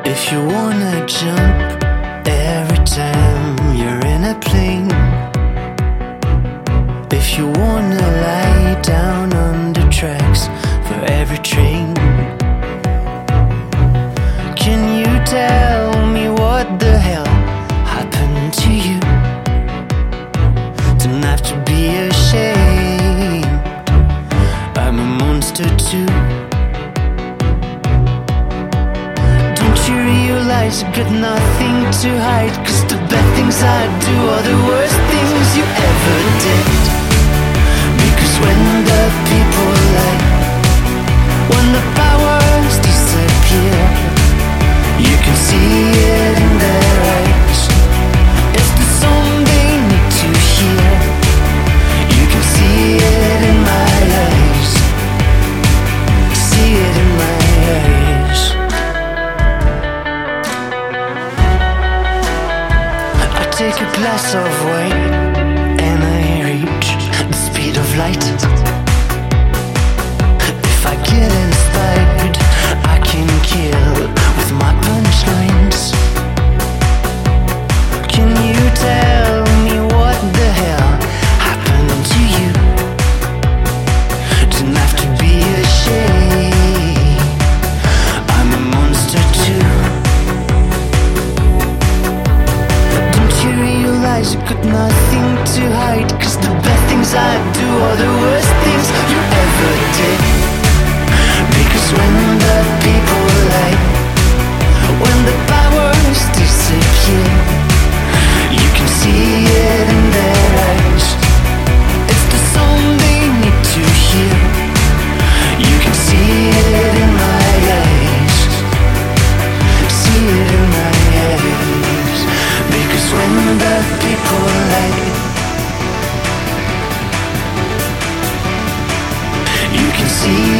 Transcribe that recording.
If you wanna jump every time you're in a plane, if you wanna lie down on the tracks for every train, can you tell me what the hell happened to you? Don't have to be ashamed, I'm a monster too. I got nothing to hide, 'cause the bad things I do are the worst things you ever did. Because when the people lie, when the powers disappear, you can see it in their eyes. It's the song they need to hear. You can see it in my eyes. See it in my eyes. Take a glass of wine and I reach the speed of light. If I get inspired, I can kill with my punchlines. Can you tell me what the hell happened to you? Don't have to be ashamed, I'm a monster too. I got nothing to hide, 'cause the bad things I do are the worst things you ever did. Because when the people lie, when the powers disappear, you can see it in their eyes. It's the song they need to hear. You can see it in my eyes. See it in my eyes. Because when the people lie, you can see